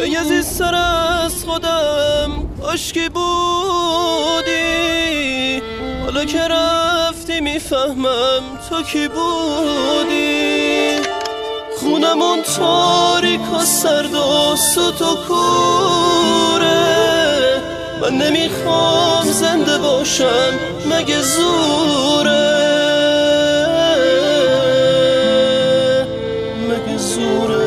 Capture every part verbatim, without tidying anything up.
یزید سر از خودم عشقی بودی، حالا که رفتی میفهمم تو کی بودی. خونمون تاریک و سرد و سوت و کوره، من نمیخوام زنده باشم مگه زوره، مگه زوره.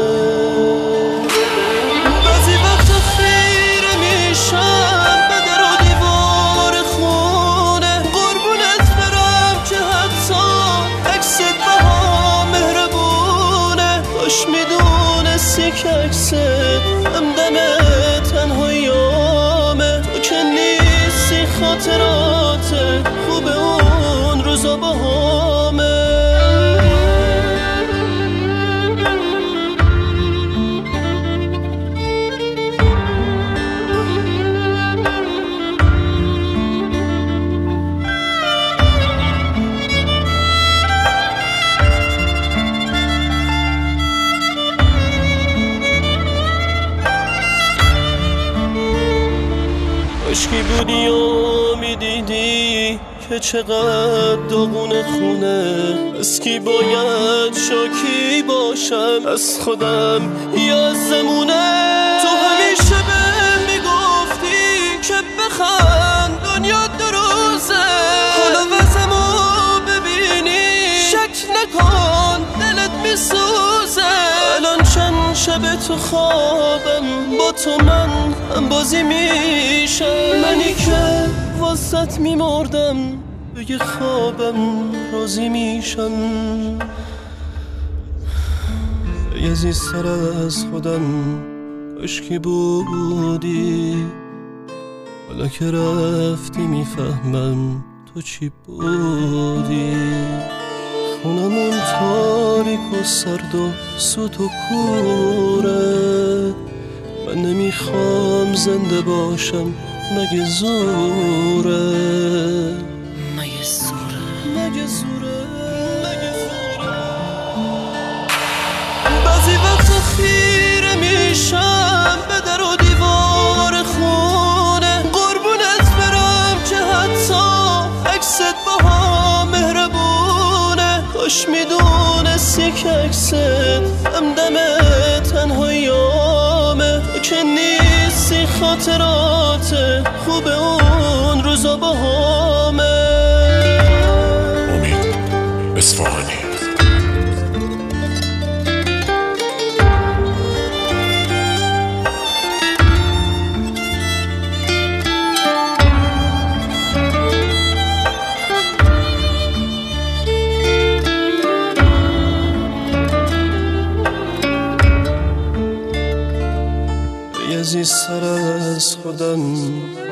بعضی وقتا خیره میشم به در و دیوار خونه، قربونت برم که حتی عکست بها مهربونه. کاش میدونستی که عکست همدم تنهاییامه، تو که نیستی خاطرات خوب اون روزا باهامه. عشقی بودی و میدیدی که چقدر داغون خونه، از کی باید شاکی باشم، از خودم یا از زمونه. تو همیشه بهم میگفتی که بخند دنیا دو روزه، حالا وضعمو ببینی شک نکن دلت میسوزه. الان چند شب تو خوابم با تو من هم بازی میشم، منی که واسط میمردم بگه خوابم راضی میشم. یزید سر از خودم عشقی بودی، حالا که رفتی میفهمم تو چی بودی. خونمون تاریک و سرد و سوت و کوره، من نمیخوام زنده باشم مگه زوره، مگه زوره، مگه زوره، مگه زوره. بعضی وقتا خیره میشم به در و دیوار خونه، قربونت برم که حتی عکست باها مهربونه. کاش میدونستی که عکست همدم تنهاییامه، تو که نیستی خاطرات خوب اون روزا باهامه. امید اصفهانی. یزید سر از خودم